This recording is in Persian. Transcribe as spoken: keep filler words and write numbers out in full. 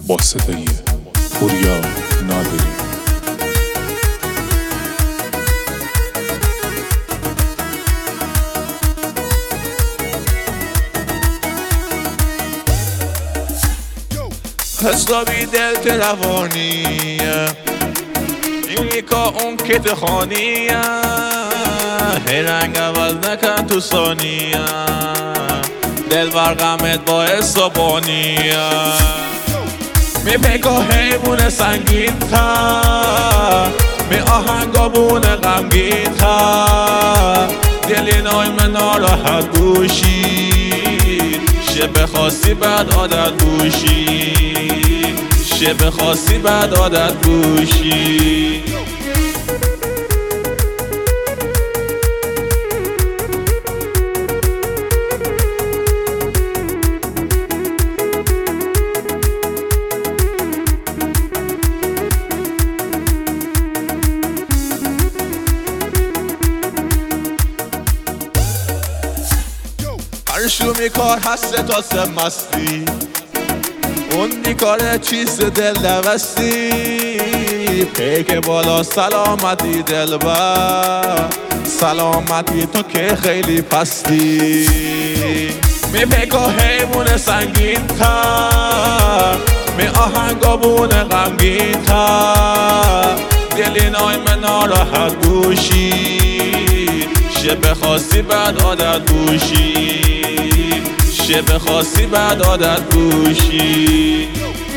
با صدای پوریا نادری. حسابی دل تلفونیه اینی که اون کت خانیه هی رنگ عوض نکن تو ثانیه دل برغمت با حسابانیه میپکا حیبون سنگین تا می آهنگا بونه غمگین تا دلی نای من ناراحت بوشید شب خاصی بعد عادت بوشی شب خاصی بعد عادت بوشی هرشو میکار هست تا سه مستی اون میکاره چیز دل نوستی پیک بالا سلامتی دل بر سلامتی تو که خیلی پستی میپیکا حیمون سنگین تر می آهنگا بونه غمگین تر دلی نای من ناراحت بوشی شب خاصی بعد عادت بوشی شب خاصی بعد عادت بوشی